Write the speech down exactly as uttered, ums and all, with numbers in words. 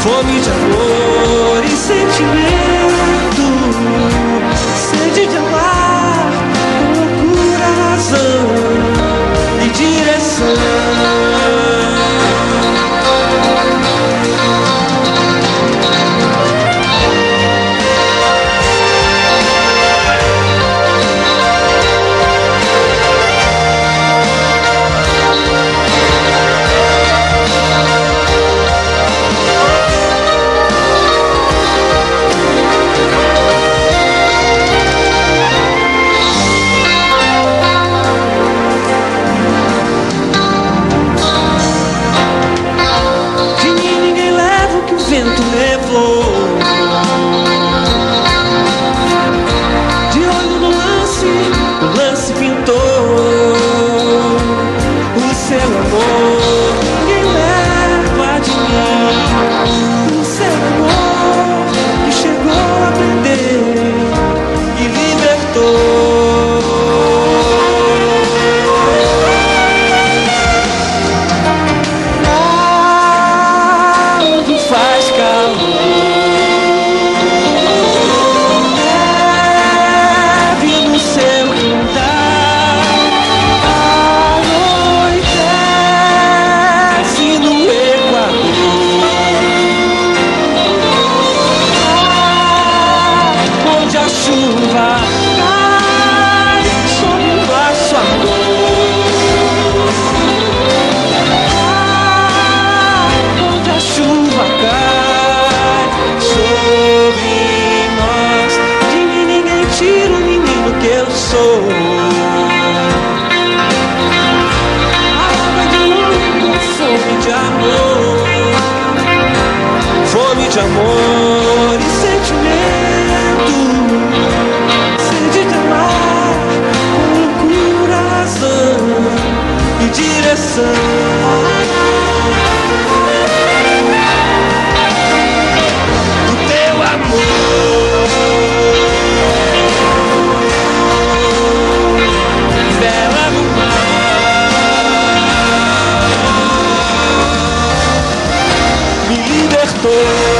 Fome de amor e sentimento, sede de amar, loucura, razão e direção. Vento levou, de olho no lance, o lance pintou o seu amor. Ninguém leva de mim o seu amor que chegou a prender e libertou. Faz calor, neve no seu quintal, anoitece no Equador, onde a chuva cai sobre o nosso amor. Chuva cai sobre nós. De mim ninguém tira o menino que eu sou. A água de lua, fome de amor, fome de amor e sentimento, sede de amar, loucura, razão e direção. Vela no mar me libertou.